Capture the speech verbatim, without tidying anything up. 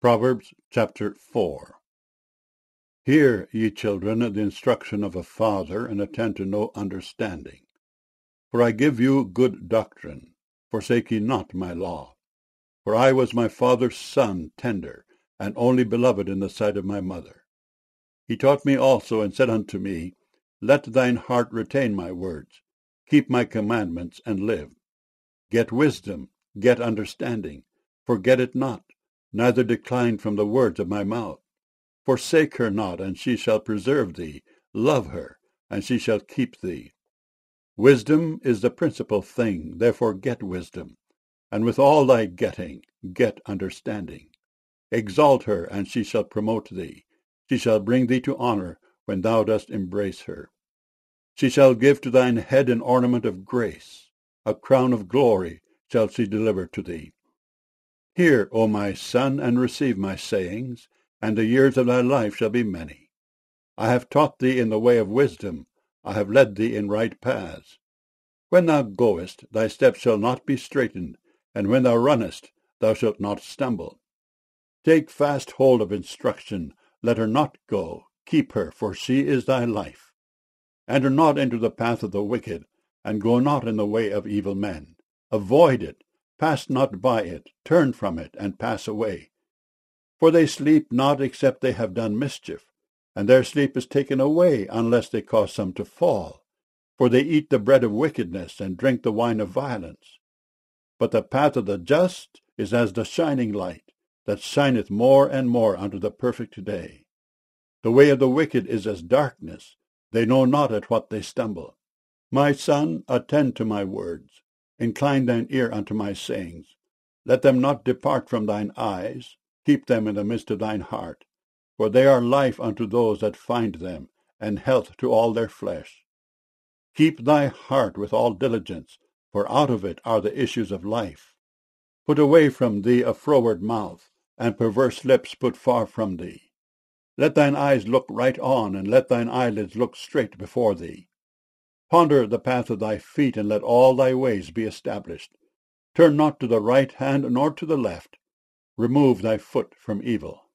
Proverbs chapter four. Hear, ye children, the instruction of a father, and attend to no understanding. For I give you good doctrine. Forsake ye not my law. For I was my father's son tender, and only beloved in the sight of my mother. He taught me also, and said unto me, Let thine heart retain my words. Keep my commandments, and live. Get wisdom, get understanding. Forget it not, neither decline from the words of my mouth. Forsake her not, and she shall preserve thee. Love her, and she shall keep thee. Wisdom is the principal thing, therefore get wisdom. And with all thy getting, get understanding. Exalt her, and she shall promote thee. She shall bring thee to honour when thou dost embrace her. She shall give to thine head an ornament of grace. A crown of glory shall she deliver to thee. Hear, O my son, and receive my sayings, and the years of thy life shall be many. I have taught thee in the way of wisdom, I have led thee in right paths. When thou goest, thy steps shall not be straitened, and when thou runnest, thou shalt not stumble. Take fast hold of instruction, let her not go, keep her, for she is thy life. Enter not into the path of the wicked, and go not in the way of evil men. Avoid it, pass not by it, turn from it, and pass away. For they sleep not except they have done mischief, and their sleep is taken away unless they cause some to fall. For they eat the bread of wickedness, and drink the wine of violence. But the path of the just is as the shining light, that shineth more and more unto the perfect day. The way of the wicked is as darkness, they know not at what they stumble. My son, attend to my words, incline thine ear unto my sayings. Let them not depart from thine eyes, keep them in the midst of thine heart, for they are life unto those that find them, and health to all their flesh. Keep thy heart with all diligence, for out of it are the issues of life. Put away from thee a froward mouth, and perverse lips put far from thee. Let thine eyes look right on, and let thine eyelids look straight before thee. Ponder the path of thy feet, and let all thy ways be established. Turn not to the right hand, nor to the left. Remove thy foot from evil.